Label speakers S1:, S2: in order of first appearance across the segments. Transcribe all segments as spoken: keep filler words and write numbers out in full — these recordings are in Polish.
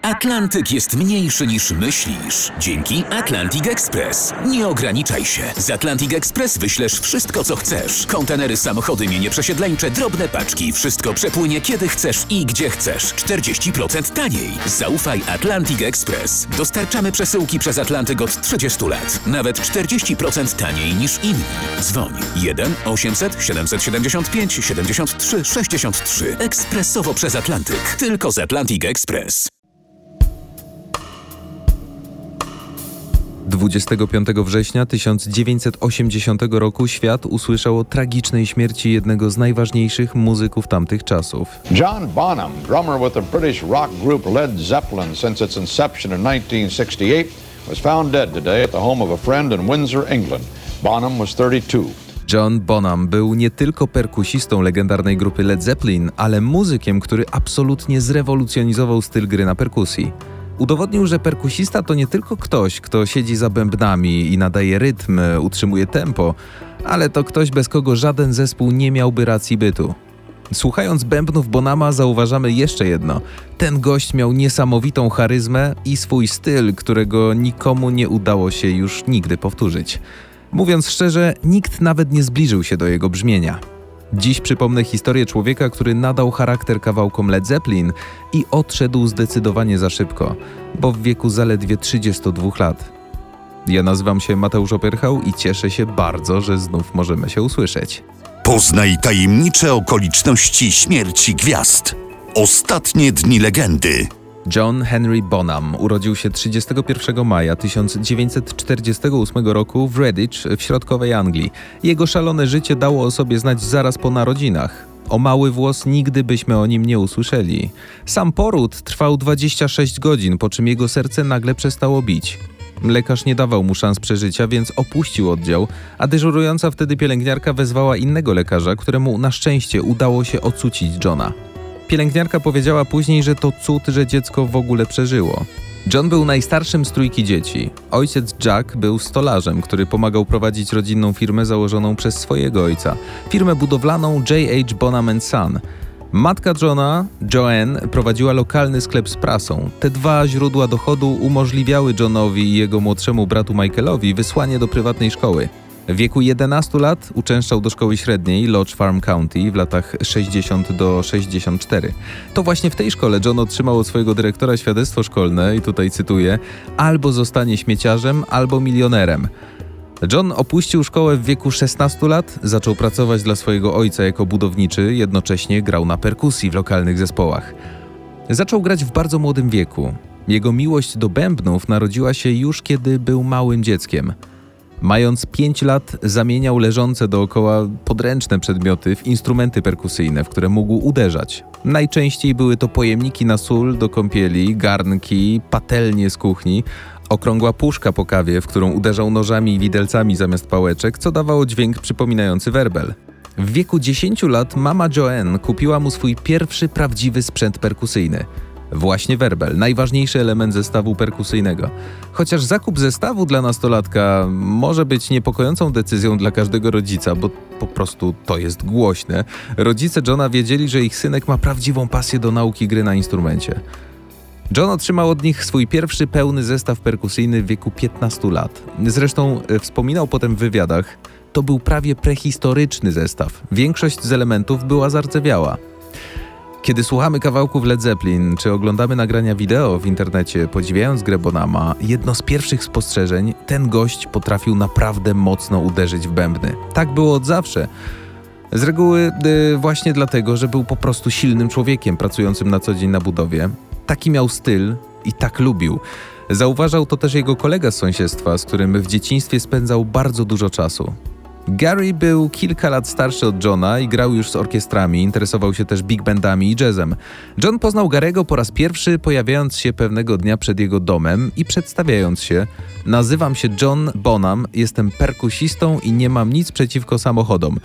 S1: Atlantyk jest mniejszy niż myślisz. Dzięki Atlantic Express. Nie ograniczaj się. Z Atlantic Express wyślesz wszystko, co chcesz. Kontenery, samochody, mienie przesiedleńcze, drobne paczki. Wszystko przepłynie kiedy chcesz i gdzie chcesz. czterdzieści procent taniej. Zaufaj Atlantic Express. Dostarczamy przesyłki przez Atlantyk od trzydziestu lat. Nawet czterdzieści procent taniej niż inni. Dzwoń jeden osiemset siedemset siedemdziesiąt pięć siedemdziesiąt trzy sześćdziesiąt trzy. Ekspresowo przez Atlantyk. Tylko z Atlantic Express.
S2: dwudziestego piątego września tysiąc dziewięćset osiemdziesiątego roku świat usłyszał o tragicznej śmierci jednego z najważniejszych muzyków tamtych czasów.
S3: John Bonham, drummer with the British rock group Led Zeppelin since its inception in nineteen sixty-eight, was found dead today at the home of a friend in Windsor, England. Bonham was thirty-two.
S2: John Bonham był nie tylko perkusistą legendarnej grupy Led Zeppelin, ale muzykiem, który absolutnie zrewolucjonizował styl gry na perkusji. Udowodnił, że perkusista to nie tylko ktoś, kto siedzi za bębnami i nadaje rytm, utrzymuje tempo, ale to ktoś, bez kogo żaden zespół nie miałby racji bytu. Słuchając bębnów Bonhama zauważamy jeszcze jedno. Ten gość miał niesamowitą charyzmę i swój styl, którego nikomu nie udało się już nigdy powtórzyć. Mówiąc szczerze, nikt nawet nie zbliżył się do jego brzmienia. Dziś przypomnę historię człowieka, który nadał charakter kawałkom Led Zeppelin i odszedł zdecydowanie za szybko, bo w wieku zaledwie trzydziestu dwóch lat. Ja nazywam się Mateusz Opyrchał i cieszę się bardzo, że znów możemy się usłyszeć.
S4: Poznaj tajemnicze okoliczności śmierci gwiazd. Ostatnie dni legendy.
S2: John Henry Bonham urodził się trzydziestego pierwszego maja tysiąc dziewięćset czterdziestego ósmego roku w Redditch w środkowej Anglii. Jego szalone życie dało o sobie znać zaraz po narodzinach. O mały włos nigdy byśmy o nim nie usłyszeli. Sam poród trwał dwadzieścia sześć godzin, po czym jego serce nagle przestało bić. Lekarz nie dawał mu szans przeżycia, więc opuścił oddział, a dyżurująca wtedy pielęgniarka wezwała innego lekarza, któremu na szczęście udało się ocucić Johna. Pielęgniarka powiedziała później, że to cud, że dziecko w ogóle przeżyło. John był najstarszym z trójki dzieci. Ojciec Jack był stolarzem, który pomagał prowadzić rodzinną firmę założoną przez swojego ojca. Firmę budowlaną J H Bonham and Son. Matka Johna, Joanne, prowadziła lokalny sklep z prasą. Te dwa źródła dochodu umożliwiały Johnowi i jego młodszemu bratu Michaelowi wysłanie do prywatnej szkoły. W wieku jedenastu lat uczęszczał do szkoły średniej Lodge Farm County w latach sześćdziesiątym do sześćdziesiątego czwartego. To właśnie w tej szkole John otrzymał od swojego dyrektora świadectwo szkolne, i tutaj cytuję: albo zostanie śmieciarzem, albo milionerem. John opuścił szkołę w wieku szesnastu lat, zaczął pracować dla swojego ojca jako budowniczy, jednocześnie grał na perkusji w lokalnych zespołach. Zaczął grać w bardzo młodym wieku. Jego miłość do bębnów narodziła się już kiedy był małym dzieckiem. Mając pięć lat zamieniał leżące dookoła podręczne przedmioty w instrumenty perkusyjne, w które mógł uderzać. Najczęściej były to pojemniki na sól do kąpieli, garnki, patelnie z kuchni, okrągła puszka po kawie, w którą uderzał nożami i widelcami zamiast pałeczek, co dawało dźwięk przypominający werbel. W wieku dziesięciu lat mama Joanne kupiła mu swój pierwszy prawdziwy sprzęt perkusyjny. Właśnie werbel, najważniejszy element zestawu perkusyjnego. Chociaż zakup zestawu dla nastolatka może być niepokojącą decyzją dla każdego rodzica, bo po prostu to jest głośne, rodzice Johna wiedzieli, że ich synek ma prawdziwą pasję do nauki gry na instrumencie. John otrzymał od nich swój pierwszy pełny zestaw perkusyjny w wieku piętnastu lat. Zresztą wspominał potem w wywiadach, to był prawie prehistoryczny zestaw. Większość z elementów była zardzewiała. Kiedy słuchamy kawałków Led Zeppelin, czy oglądamy nagrania wideo w internecie, podziwiając grę Bonhama, jedno z pierwszych spostrzeżeń, ten gość potrafił naprawdę mocno uderzyć w bębny. Tak było od zawsze. Z reguły yy, właśnie dlatego, że był po prostu silnym człowiekiem pracującym na co dzień na budowie. Taki miał styl i tak lubił. Zauważał to też jego kolega z sąsiedztwa, z którym w dzieciństwie spędzał bardzo dużo czasu. Gary był kilka lat starszy od Johna i grał już z orkiestrami, interesował się też big bandami i jazzem. John poznał Gary'ego po raz pierwszy, pojawiając się pewnego dnia przed jego domem i przedstawiając się: nazywam się John Bonham, jestem perkusistą i nie mam nic przeciwko samochodom.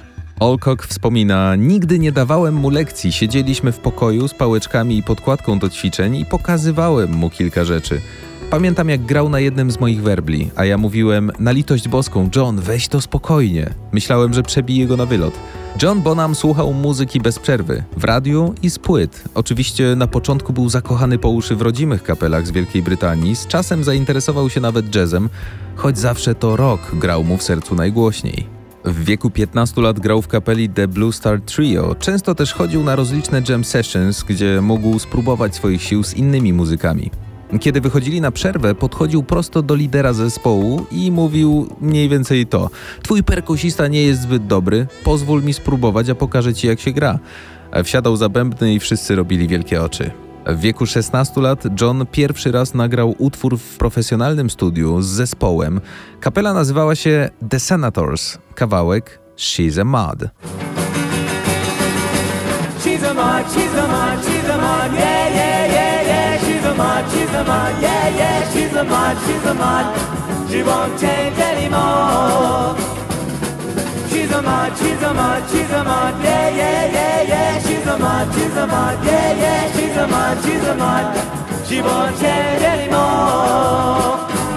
S2: Alcock wspomina: nigdy nie dawałem mu lekcji, siedzieliśmy w pokoju z pałeczkami i podkładką do ćwiczeń i pokazywałem mu kilka rzeczy. Pamiętam, jak grał na jednym z moich werbli, a ja mówiłem: na litość boską, John, weź to spokojnie. Myślałem, że przebije go na wylot. John Bonham słuchał muzyki bez przerwy, w radiu i z płyt. Oczywiście na początku był zakochany po uszy w rodzimych kapelach z Wielkiej Brytanii, z czasem zainteresował się nawet jazzem, choć zawsze to rock grał mu w sercu najgłośniej. W wieku piętnastu lat grał w kapeli The Blue Star Trio, często też chodził na rozliczne jam sessions, gdzie mógł spróbować swoich sił z innymi muzykami. Kiedy wychodzili na przerwę, podchodził prosto do lidera zespołu i mówił mniej więcej to: twój perkusista nie jest zbyt dobry, pozwól mi spróbować, a pokażę ci jak się gra. Wsiadał za bębny i wszyscy robili wielkie oczy. W wieku szesnastu lat John pierwszy raz nagrał utwór w profesjonalnym studiu z zespołem. Kapela nazywała się The Senators, kawałek She's a Mod.
S5: She's a mod, she's a mod, she's a mod, yeah, yeah, yeah, yeah. She's a mod, she's a mod, yeah, yeah. She's a mod, she's a mod. She won't change anymore. She's a mod, she's a mod, she's a mod, yeah, yeah, yeah, yeah. She's a mod, she's a mod, yeah, yeah. She's a mod, she's a mod. She won't change anymore.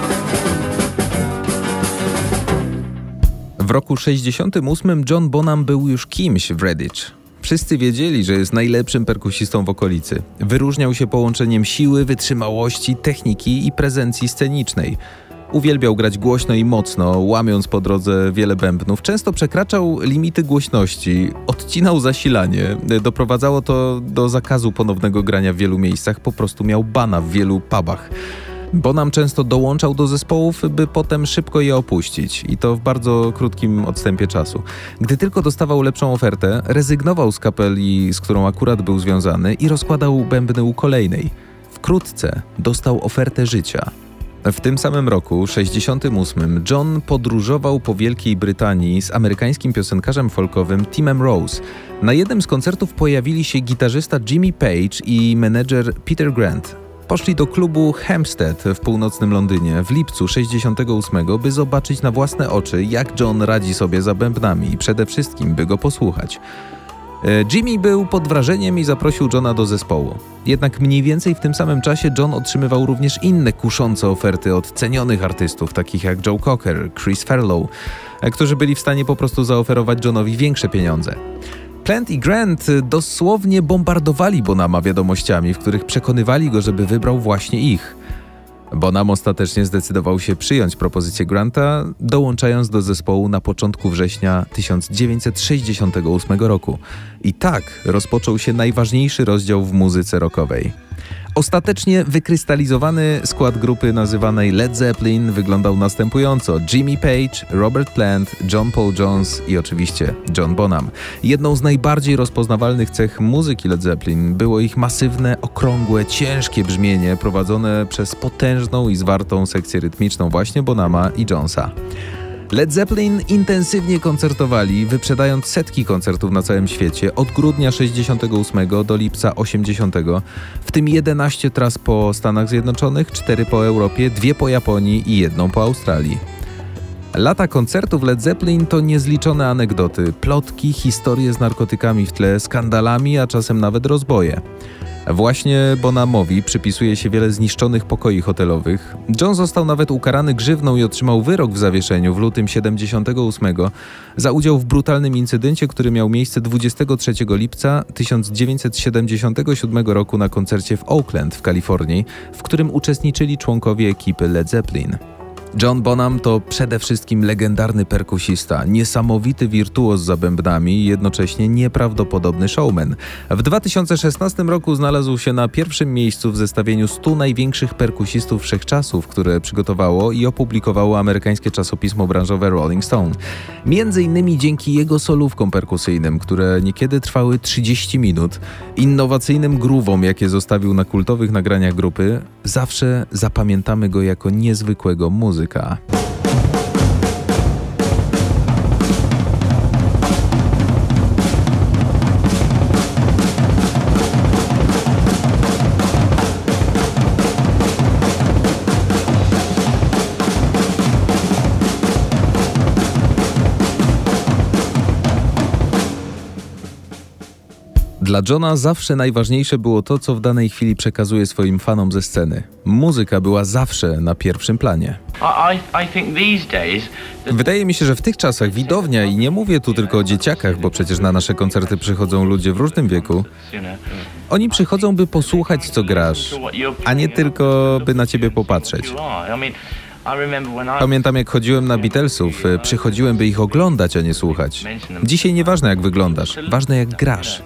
S2: W roku sześćdziesiątym ósmym John Bonham był już kimś w Redditch. Wszyscy wiedzieli, że jest najlepszym perkusistą w okolicy. Wyróżniał się połączeniem siły, wytrzymałości, techniki i prezencji scenicznej. Uwielbiał grać głośno i mocno, łamiąc po drodze wiele bębnów. Często przekraczał limity głośności, odcinał zasilanie. Doprowadzało to do zakazu ponownego grania w wielu miejscach, po prostu miał bana w wielu pubach. Bonham często dołączał do zespołów, by potem szybko je opuścić i to w bardzo krótkim odstępie czasu. Gdy tylko dostawał lepszą ofertę, rezygnował z kapeli, z którą akurat był związany i rozkładał bębny u kolejnej. Wkrótce dostał ofertę życia. W tym samym roku, sześćdziesiątym ósmym, John podróżował po Wielkiej Brytanii z amerykańskim piosenkarzem folkowym Timem Rose. Na jednym z koncertów pojawili się gitarzysta Jimmy Page i menedżer Peter Grant. Poszli do klubu Hampstead w północnym Londynie w lipcu sześćdziesiątego ósmego, by zobaczyć na własne oczy, jak John radzi sobie za bębnami i przede wszystkim, by go posłuchać. Jimmy był pod wrażeniem i zaprosił Johna do zespołu. Jednak mniej więcej w tym samym czasie John otrzymywał również inne kuszące oferty od cenionych artystów, takich jak Joe Cocker, Chris Farlow, którzy byli w stanie po prostu zaoferować Johnowi większe pieniądze. Plant i Grant dosłownie bombardowali Bonhama wiadomościami, w których przekonywali go, żeby wybrał właśnie ich. Bonham ostatecznie zdecydował się przyjąć propozycję Granta, dołączając do zespołu na początku września tysiąc dziewięćset sześćdziesiątego ósmego roku. I tak rozpoczął się najważniejszy rozdział w muzyce rockowej. Ostatecznie wykrystalizowany skład grupy nazywanej Led Zeppelin wyglądał następująco: Jimmy Page, Robert Plant, John Paul Jones i oczywiście John Bonham. Jedną z najbardziej rozpoznawalnych cech muzyki Led Zeppelin było ich masywne, okrągłe, ciężkie brzmienie prowadzone przez potężną i zwartą sekcję rytmiczną właśnie Bonhama i Jonesa. Led Zeppelin intensywnie koncertowali, wyprzedając setki koncertów na całym świecie od grudnia sześćdziesiątego ósmego do lipca osiemdziesiątego, w tym jedenaście tras po Stanach Zjednoczonych, cztery po Europie, dwie po Japonii i jedną po Australii. Lata koncertów Led Zeppelin to niezliczone anegdoty, plotki, historie z narkotykami w tle, skandalami, a czasem nawet rozboje. Właśnie Bonhamowi przypisuje się wiele zniszczonych pokoi hotelowych. John został nawet ukarany grzywną i otrzymał wyrok w zawieszeniu w lutym siedemdziesiątego ósmego za udział w brutalnym incydencie, który miał miejsce dwudziestego trzeciego lipca tysiąc dziewięćset siedemdziesiątego siódmego roku na koncercie w Oakland w Kalifornii, w którym uczestniczyli członkowie ekipy Led Zeppelin. John Bonham to przede wszystkim legendarny perkusista, niesamowity wirtuoz za bębnami i jednocześnie nieprawdopodobny showman. W dwa tysiące szesnastym roku znalazł się na pierwszym miejscu w zestawieniu stu największych perkusistów wszechczasów, które przygotowało i opublikowało amerykańskie czasopismo branżowe Rolling Stone. Między innymi dzięki jego solówkom perkusyjnym, które niekiedy trwały trzydzieści minut, innowacyjnym groove'om, jakie zostawił na kultowych nagraniach grupy, zawsze zapamiętamy go jako niezwykłego muzyka. Dla Johna zawsze najważniejsze było to, co w danej chwili przekazuje swoim fanom ze sceny. Muzyka była zawsze na pierwszym planie. Wydaje mi się, że w tych czasach widownia, i nie mówię tu tylko o dzieciakach, bo przecież na nasze koncerty przychodzą ludzie w różnym wieku, oni przychodzą, by posłuchać, co grasz, a nie tylko, by na ciebie popatrzeć. Pamiętam, jak chodziłem na Beatlesów, przychodziłem, by ich oglądać, a nie słuchać. Dzisiaj nieważne, jak wyglądasz, ważne, jak grasz.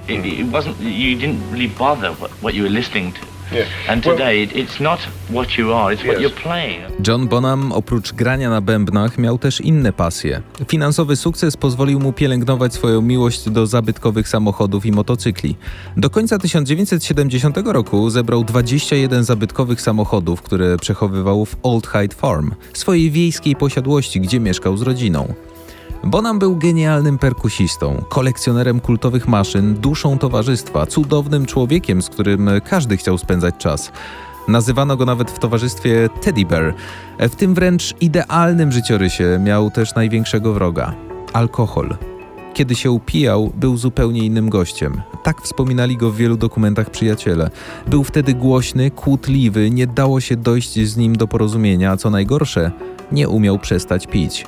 S2: John Bonham oprócz grania na bębnach miał też inne pasje. Finansowy sukces pozwolił mu pielęgnować swoją miłość do zabytkowych samochodów i motocykli. Do końca tysiąc dziewięćset siedemdziesiątego roku zebrał dwadzieścia jeden zabytkowych samochodów, które przechowywał w Old Hyde Farm, swojej wiejskiej posiadłości, gdzie mieszkał z rodziną. Bonham był genialnym perkusistą, kolekcjonerem kultowych maszyn, duszą towarzystwa, cudownym człowiekiem, z którym każdy chciał spędzać czas. Nazywano go nawet w towarzystwie Teddy Bear. W tym wręcz idealnym życiorysie miał też największego wroga – alkohol. Kiedy się upijał, był zupełnie innym gościem. Tak wspominali go w wielu dokumentach przyjaciele. Był wtedy głośny, kłótliwy, nie dało się dojść z nim do porozumienia, a co najgorsze, nie umiał przestać pić.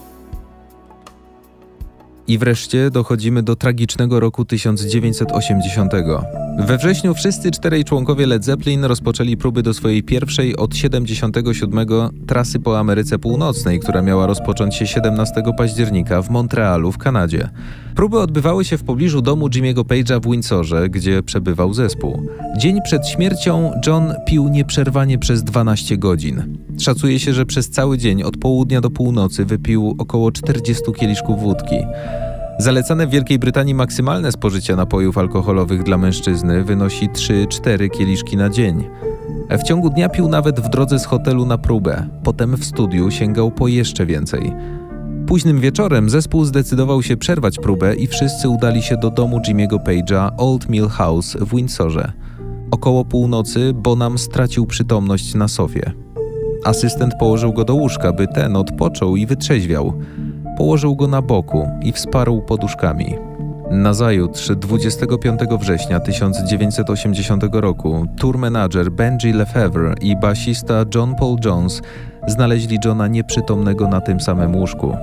S2: I wreszcie dochodzimy do tragicznego roku tysiąc dziewięćset osiemdziesiątego. We wrześniu wszyscy czterej członkowie Led Zeppelin rozpoczęli próby do swojej pierwszej od siedemdziesiątego siódmego trasy po Ameryce Północnej, która miała rozpocząć się siedemnastego października w Montrealu w Kanadzie. Próby odbywały się w pobliżu domu Jimmy'ego Page'a w Windsorze, gdzie przebywał zespół. Dzień przed śmiercią John pił nieprzerwanie przez dwanaście godzin. Szacuje się, że przez cały dzień od południa do północy wypił około czterdziestu kieliszków wódki. Zalecane w Wielkiej Brytanii maksymalne spożycie napojów alkoholowych dla mężczyzny wynosi trzy cztery kieliszki na dzień. W ciągu dnia pił nawet w drodze z hotelu na próbę, potem w studiu sięgał po jeszcze więcej. Późnym wieczorem zespół zdecydował się przerwać próbę i wszyscy udali się do domu Jimmy'ego Page'a Old Mill House w Windsorze. Około północy Bonham stracił przytomność na sofie. Asystent położył go do łóżka, by ten odpoczął i wytrzeźwiał. Położył go na boku i wsparł poduszkami. Nazajutrz, dwudziestego piątego września tysiąc dziewięćset osiemdziesiątego roku, tour manager Benji Lefevre i basista John Paul Jones znaleźli Johna nieprzytomnego na tym samym łóżku.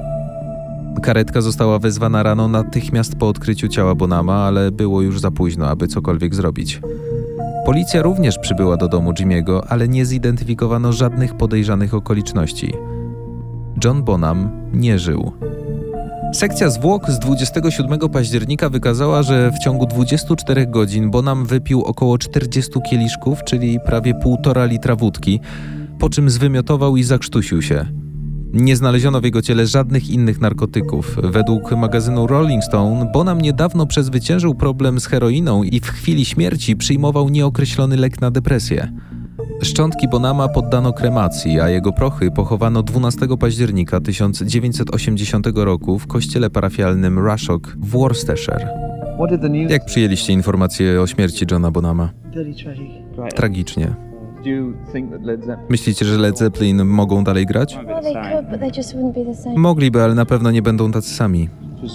S2: Karetka została wezwana rano natychmiast po odkryciu ciała Bonhama, ale było już za późno, aby cokolwiek zrobić. Policja również przybyła do domu Jimmy'ego, ale nie zidentyfikowano żadnych podejrzanych okoliczności. John Bonham nie żył. Sekcja zwłok z dwudziestego siódmego października wykazała, że w ciągu dwudziestu czterech godzin Bonham wypił około czterdziestu kieliszków, czyli prawie półtora litra wódki, po czym zwymiotował i zakrztusił się. Nie znaleziono w jego ciele żadnych innych narkotyków. Według magazynu Rolling Stone Bonham niedawno przezwyciężył problem z heroiną i w chwili śmierci przyjmował nieokreślony lek na depresję. Szczątki Bonhama poddano kremacji, a jego prochy pochowano dwunastego października tysiąc dziewięćset osiemdziesiątego roku w kościele parafialnym Rushock w Worcestershire. Jak przyjęliście informację o śmierci Johna Bonhama? Tragicznie. Myślicie, że Led Zeppelin mogą dalej grać? Mogliby, ale na pewno nie będą tacy sami.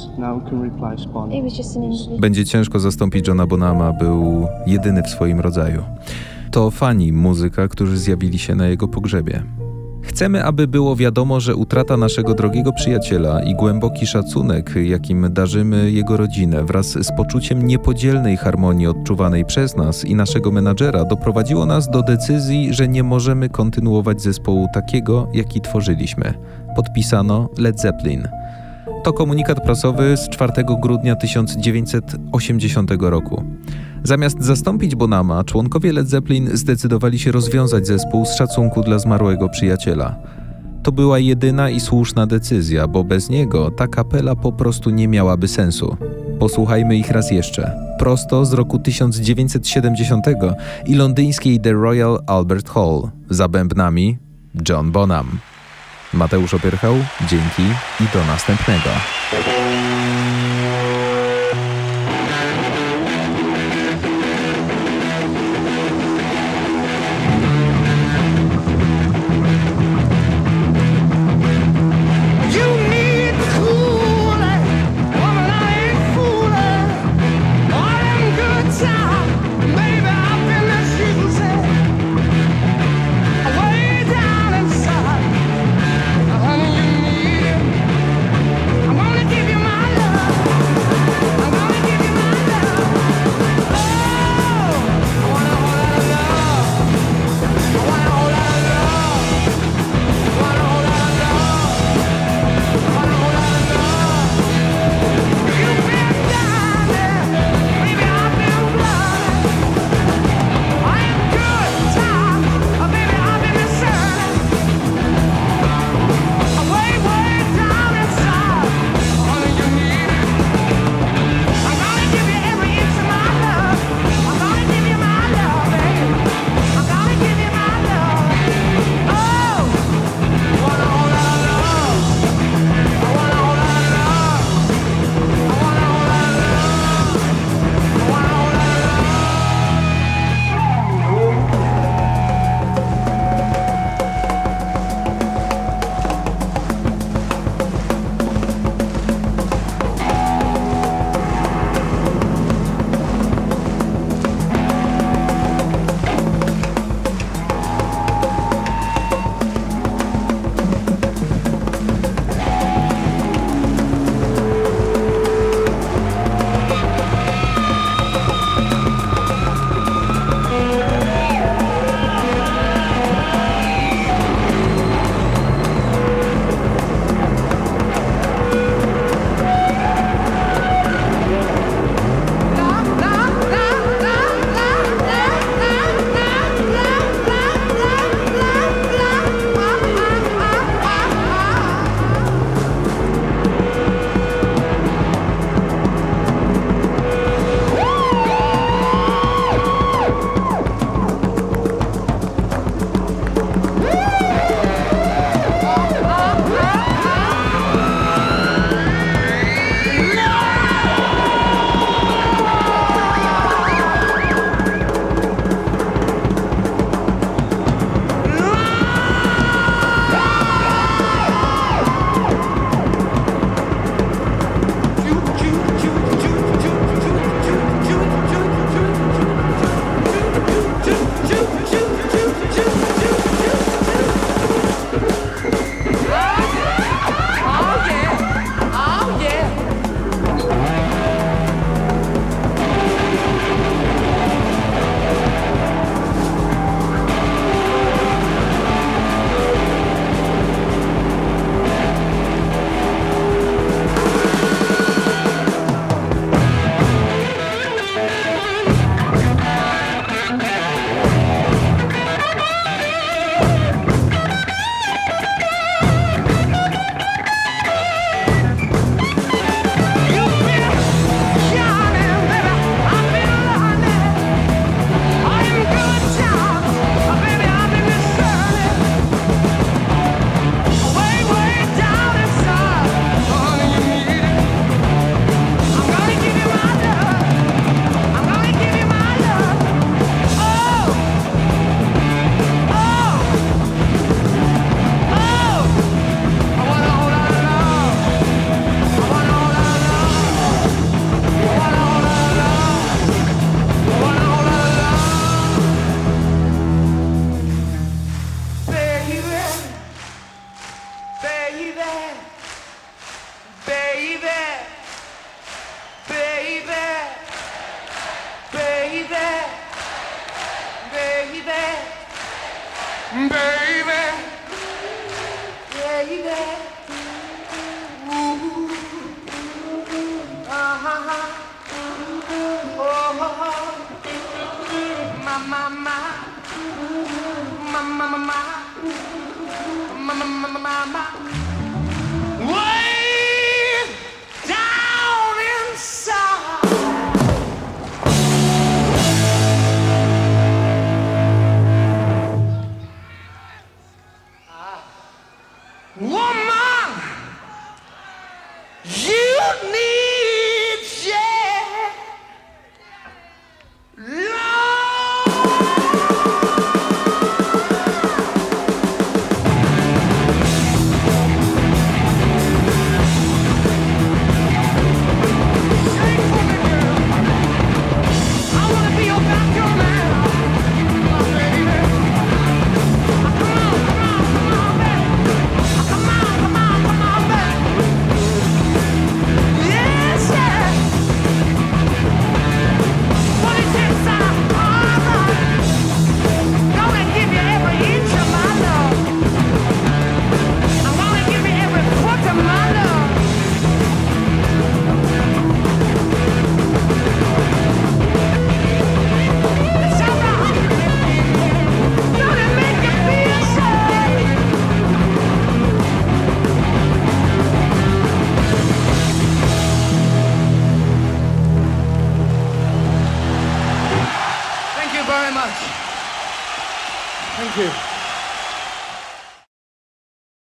S2: Będzie ciężko zastąpić Johna Bonhama, był jedyny w swoim rodzaju. To fani muzyka, którzy zjawili się na jego pogrzebie. Chcemy, aby było wiadomo, że utrata naszego drogiego przyjaciela i głęboki szacunek, jakim darzymy jego rodzinę, wraz z poczuciem niepodzielnej harmonii odczuwanej przez nas i naszego menadżera, doprowadziło nas do decyzji, że nie możemy kontynuować zespołu takiego, jaki tworzyliśmy. Podpisano Led Zeppelin. To komunikat prasowy z czwartego grudnia tysiąc dziewięćset osiemdziesiątego roku. Zamiast zastąpić Bonhama, członkowie Led Zeppelin zdecydowali się rozwiązać zespół z szacunku dla zmarłego przyjaciela. To była jedyna i słuszna decyzja, bo bez niego ta kapela po prostu nie miałaby sensu. Posłuchajmy ich raz jeszcze. Prosto z roku tysiąc dziewięćset siedemdziesiątego i londyńskiej The Royal Albert Hall. Za bębnami John Bonham. Mateusz Opierchał, dzięki i do następnego.
S5: Good baby. Yeah, you got. Ooh. Uh-huh. Oh, my, my, my. My, my, my, my. My, my, my, my, my, my. Way down inside. Woman, you need yeah, love. Sing for me, girl. I wanna be your back man, my baby. Come on, come on, come on, baby. Come on, come on, come on, baby. Yes, yeah. twenty-six out of heart. Gonna give you every inch of my love. I'm gonna give you every foot of my love. It's all right. Gonna make you feel safe. Thank you very much. Thank you.